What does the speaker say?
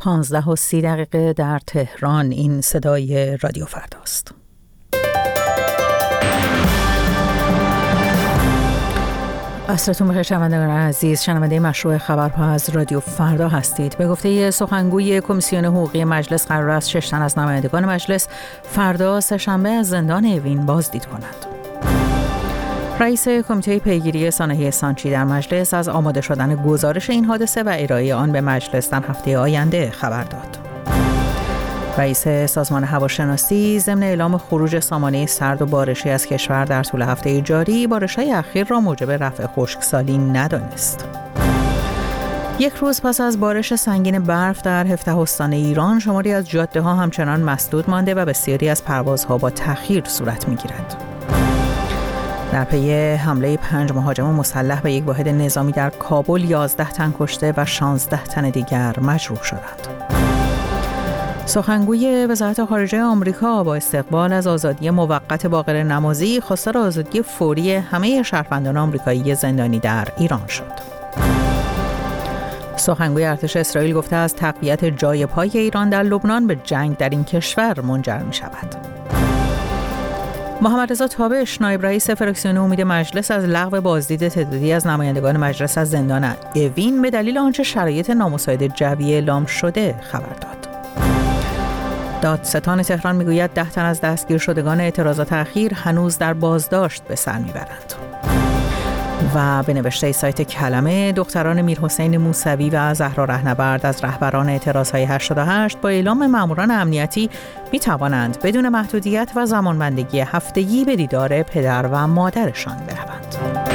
15:30 در تهران. این صدای رادیو فرداست. عصرتون بخیر شنوندگان عزیز. شنونده مشروع خبرها از رادیو فردا هستید. به گفته سخنگوی کمیسیون حقوقی مجلس قرار است 6 تن از نمایندگان مجلس فردا سه‌شنبه از زندان اوین بازدید کنند. رئیس کمیته پیگیری سانحه سانچی در مجلس از آماده شدن گزارش این حادثه و ارائه آن به مجلس در هفته آینده خبر داد. رئیس سازمان هواشناسی ضمن اعلام خروج سامانه سرد و بارشی از کشور در طول هفته جاری، بارش‌های اخیر را موجب رفع خشکسالی ندانست. یک روز پس از بارش سنگین برف در 17 استان ایران، شماری از جاده‌ها همچنان مسدود مانده و بسیاری از پروازها با تأخیر صورت می‌گیرد. در پی حمله 5 مهاجم مسلح به یک واحد نظامی در کابل، 11 تن کشته و 16 تن دیگر مجروح شدند. سخنگوی وزارت خارجه آمریکا با استقبال از آزادی موقت باقر نمازی خواستار آزادی فوری همه شهروندان آمریکایی زندانی در ایران شد. سخنگوی ارتش اسرائیل گفته است تقویت جای پای ایران در لبنان به جنگ در این کشور منجر می شود. محمد رضا تابش، نایب رئیس فراکسیون امید مجلس، از لغو بازدید تعدادی از نمایندگان مجلس از زندان اوین به دلیل آنچه شرایط نامساعد جوی اعلام شده خبر داد. دادستان تهران میگوید 10 تن از دستگیر شدگان اعتراضات اخیر هنوز در بازداشت به سر میبرند. و به نوشته سایت کلمه، دختران میرحسین موسوی و زهرا رهنورد از رهبران اعتراضهای 88 با اعلام ماموران امنیتی می توانند بدون محدودیت و زمانبندی هفتگی به دیدار پدر و مادرشان بروند.